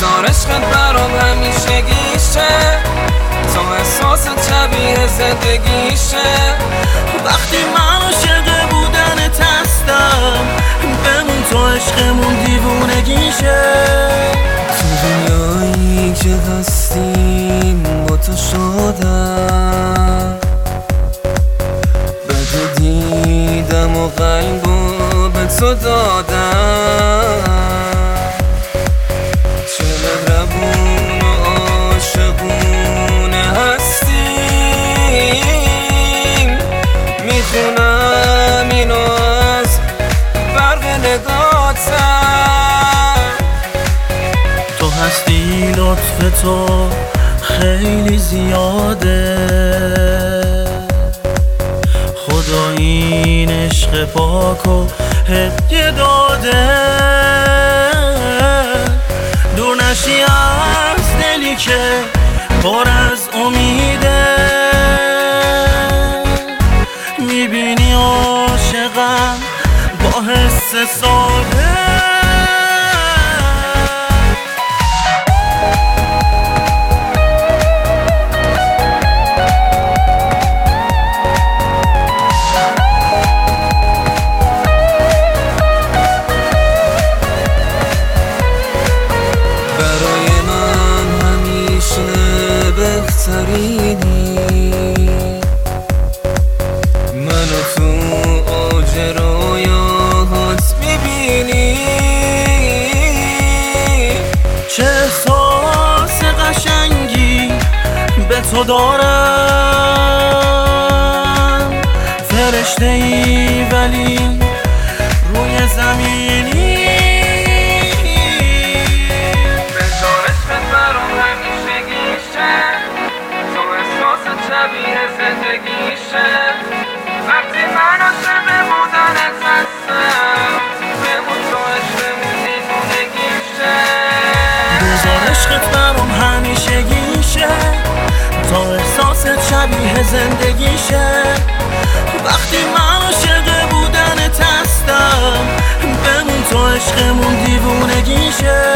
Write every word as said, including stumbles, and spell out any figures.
بذار عشقت برام همیشگیشه تا احساس شبیه زندگیشه. وقتی من عاشق بودنت هستم بمون تو عشقمون دیوونگیشه. تو دنیایی که هستیم با تو شدم، بد دیدم و قلبو به تو دادم. چه مهربون و عاشقونه هستیم، میخونم اینو از برق نگاتم. تو هستی لطف تو خیلی زیاده، خدا این عشق پاک و هدیه داده. دور نشی از دلی که پر از امیده، میبینی عاشقم با حس ساده. منو تو اوج رویاهات میبینی، چه احساس قشنگی به تو دارم. فرشته ای ولی روی زمینی. شبیه زندگیشه وقتی من عاشق بودنت هستم بمون تو عشقمون دیوونگیشه. بذار عشقت برام همیشگیشه تا احساست شبیه زندگیشه. وقتی من عاشق بودنت هستم بمون تو عشقمون دیوونگیشه.